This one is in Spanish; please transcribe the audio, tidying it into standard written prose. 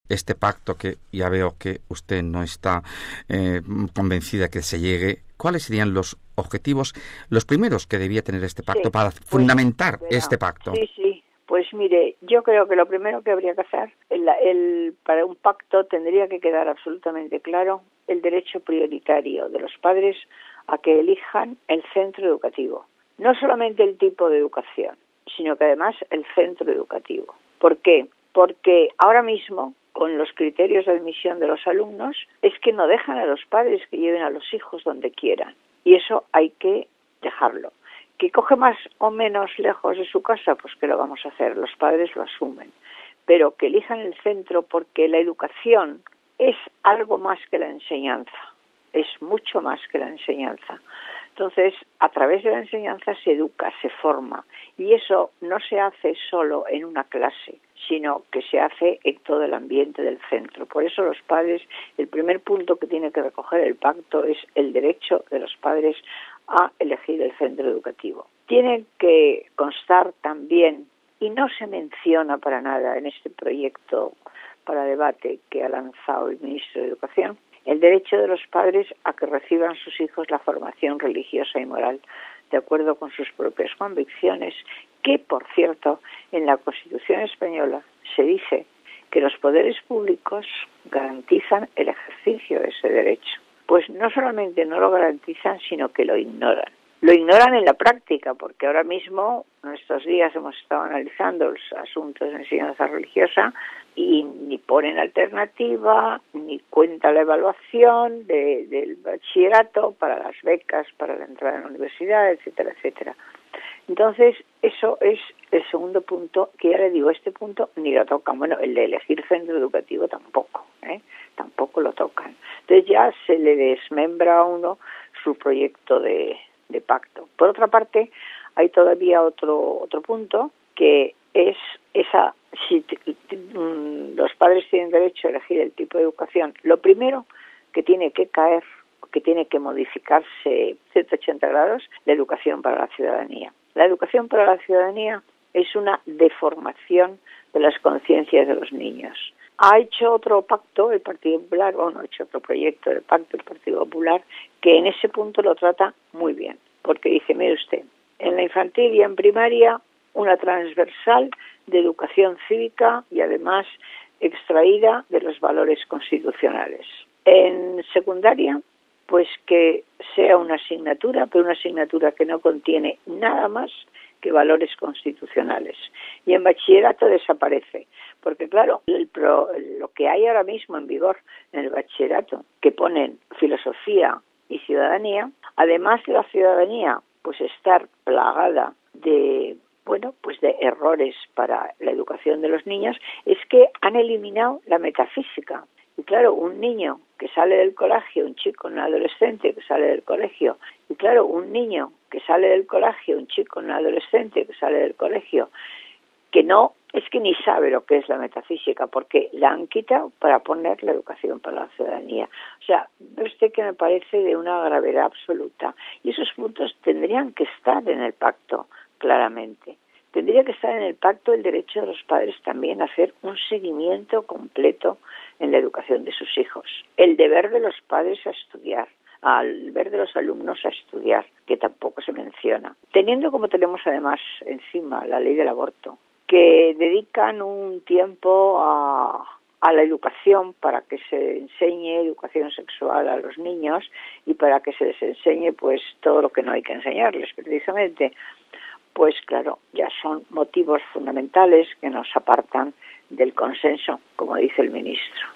este pacto que ya veo que usted no está convencida que se llegue, ¿cuáles serían los objetivos, los primeros que debía tener este pacto para fundamentar este pacto? Sí. Pues mire, yo creo que lo primero que habría que hacer, para un pacto tendría que quedar absolutamente claro el derecho prioritario de los padres a que elijan el centro educativo. No solamente el tipo de educación, sino que además el centro educativo. ¿Por qué? Porque ahora mismo, con los criterios de admisión de los alumnos, es que no dejan a los padres que lleven a los hijos donde quieran. Y eso hay que dejarlo. ¿Que coge más o menos lejos de su casa? Pues que lo vamos a hacer, los padres lo asumen. Pero que elijan el centro, porque la educación es algo más que la enseñanza, es mucho más que la enseñanza. Entonces, a través de la enseñanza se educa, se forma, y eso no se hace solo en una clase, sino que se hace en todo el ambiente del centro. Por eso los padres, el primer punto que tiene que recoger el pacto es el derecho de los padres a elegir el centro educativo. Tiene que constar también, y no se menciona para nada en este proyecto para debate que ha lanzado el ministro de Educación, el derecho de los padres a que reciban sus hijos la formación religiosa y moral de acuerdo con sus propias convicciones, que, por cierto, en la Constitución española se dice que los poderes públicos garantizan el ejercicio de ese derecho. Pues no solamente no lo garantizan, sino que lo ignoran. Lo ignoran en la práctica, porque ahora mismo, en estos días, hemos estado analizando los asuntos de enseñanza religiosa y ni ponen alternativa, ni cuenta la evaluación del bachillerato para las becas, para la entrada en la universidad, etcétera, etcétera. Entonces, eso es el segundo punto, que ya le digo, este punto ni lo tocan. Bueno, el de elegir centro educativo tampoco, tampoco lo tocan. Entonces ya se le desmembra a uno su proyecto de pacto. Por otra parte, hay todavía otro punto, que es si los padres tienen derecho a elegir el tipo de educación, lo primero que tiene que caer, que tiene que modificarse 180 grados, la educación para la ciudadanía. La educación para la ciudadanía es una deformación de las conciencias de los niños. Ha hecho otro pacto el Partido Popular, ha hecho otro proyecto de pacto el Partido Popular, que en ese punto lo trata muy bien, porque dice, mire usted, en la infantil y en primaria, una transversal de educación cívica y además extraída de los valores constitucionales. En secundaria, pues que sea una asignatura, pero una asignatura que no contiene nada más que valores constitucionales. Y en bachillerato desaparece, porque claro, lo que hay ahora mismo en vigor en el bachillerato, que ponen filosofía y ciudadanía, además de la ciudadanía, pues estar plagada de errores para la educación de los niños, es que han eliminado la metafísica. Y claro, un niño que sale del colegio, un chico, un adolescente que sale del colegio, y claro, un niño que sale del colegio, un chico, un adolescente que sale del colegio, que no, es que ni sabe lo que es la metafísica, porque la han quitado para poner la educación para la ciudadanía. O sea, ve usted que me parece de una gravedad absoluta. Y esos puntos tendrían que estar en el pacto, claramente. Tendría que estar en el pacto el derecho de los padres también a hacer un seguimiento completo en la educación de sus hijos. El deber de los padres a estudiar, al deber de los alumnos a estudiar, que tampoco se menciona. Teniendo como tenemos además encima la ley del aborto, que dedican un tiempo a la educación para que se enseñe educación sexual a los niños y para que se les enseñe pues todo lo que no hay que enseñarles precisamente, pues claro, ya son motivos fundamentales que nos apartan del consenso, como dice el ministro.